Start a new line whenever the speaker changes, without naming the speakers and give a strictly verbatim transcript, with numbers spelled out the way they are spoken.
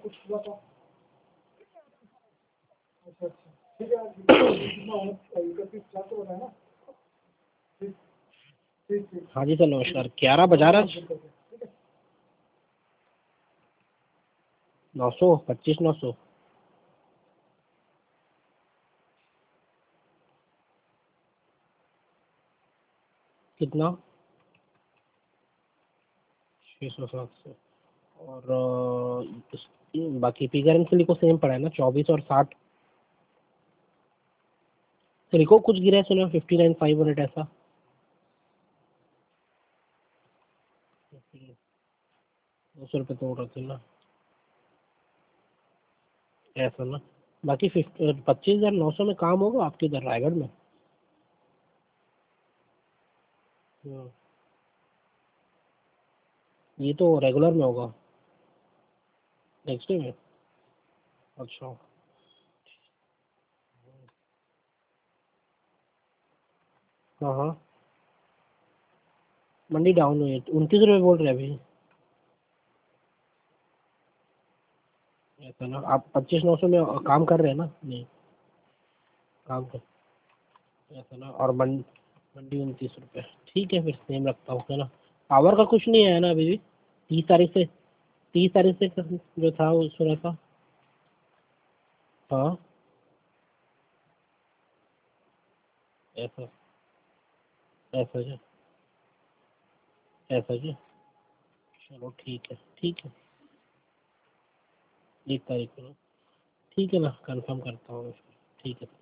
कुछ हुआ था? अच्छा अच्छा ठीक है, कितना होना इकतीस चार सौ बताया ना? ठीक ठीक ठीक।
हाँ जी सर नमस्कार। ग्यारह बजा रहा है।
ठीक है
नौ सौ पच्चीस नौ सौ कितना? छः सौ सात सौ और अ, इस- बाकी फिगर एंड सिलिको सेम पड़ा है ना, चौबीस और साठ। सिलिको कुछ गिरा है सुना, फिफ्टी नाइन फाइव हंड्रेड ऐसा। दो सौ रुपये तो रखे ना ऐसा ना। बाकी फिफ्टी पच्चीस हज़ार नौ सौ में काम होगा आपके इधर रायगढ़ में? हम्म, ये तो रेगुलर में होगा नेक्स्ट डे में। अच्छा हाँ हाँ मंडी डाउन हुई है, उनतीस रुपये बोल रहे हैं अभी। ऐसा ना, आप पच्चीस नौ सौ में काम कर रहे हैं ना? नहीं काम कर ऐसा ना, और मंडी मंडी उनतीस रुपये। ठीक है फिर सेम रखता हूँ है ना। आवर का कुछ नहीं है ना अभी भी? तीस तारीख से तीस तारीख से जो था वो सुना था। हाँ ऐसा ऐसा जी ऐसा जी। चलो ठीक है ठीक है। एक तारीख को ना? ठीक है ना, कंफर्म करता हूँ मैं। ठीक है।